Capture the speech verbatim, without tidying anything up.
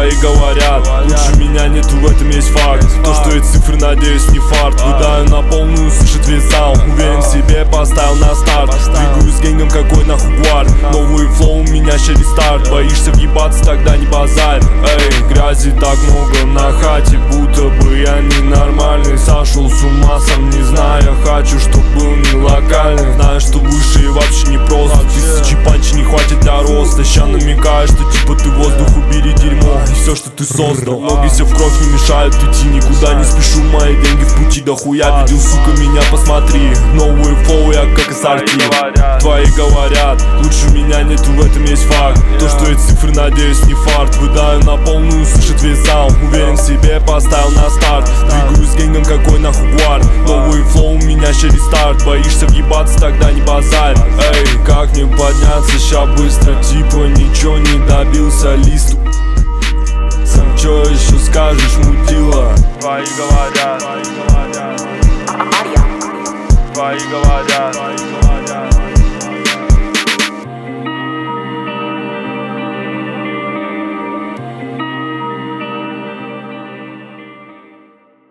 Твои говорят, лучше меня нету, в этом есть факт. То, что эти цифры, надеюсь, не фарт. Выдаю на полную, слышит весь зал. Уверен в себе, поставил на старт. Двигаюсь с генгом, какой нахуй гвард. Новый флоу, у меня ще рестарт. Боишься въебаться, тогда не базарь. Эй, грязи так много на хате, будто бы я ненормальный. Сошел с ума, сам не знаю, хочу, чтоб был не локальный. Знаю, что выше и вообще не просто. Тысячи панчи не хватит для роста. Ща намекаешь, что типа ты воздух, убери дерьмо и все, что ты создал. Ноги все в кровь не мешают идти, никуда не спешу, мои деньги в пути. Да хуя видел, сука, меня посмотри. Новые флоу, я как ассорти. Твои говорят, лучше меня нету, в этом есть факт. То, что эти цифры, надеюсь, не фарт. Выдаю на полную, слышит весь зал. Уверен в себе, поставил на старт. Двигаюсь с генгом, какой нахуй гвард. Новый флоу, у меня ще рестарт. Боишься въебаться, тогда не базарь. Эй, как мне подняться ща быстро, типа ничего не добился листу. Сам чё еще скажешь, мудила? Твои говорят, твои говорят, твои говорят.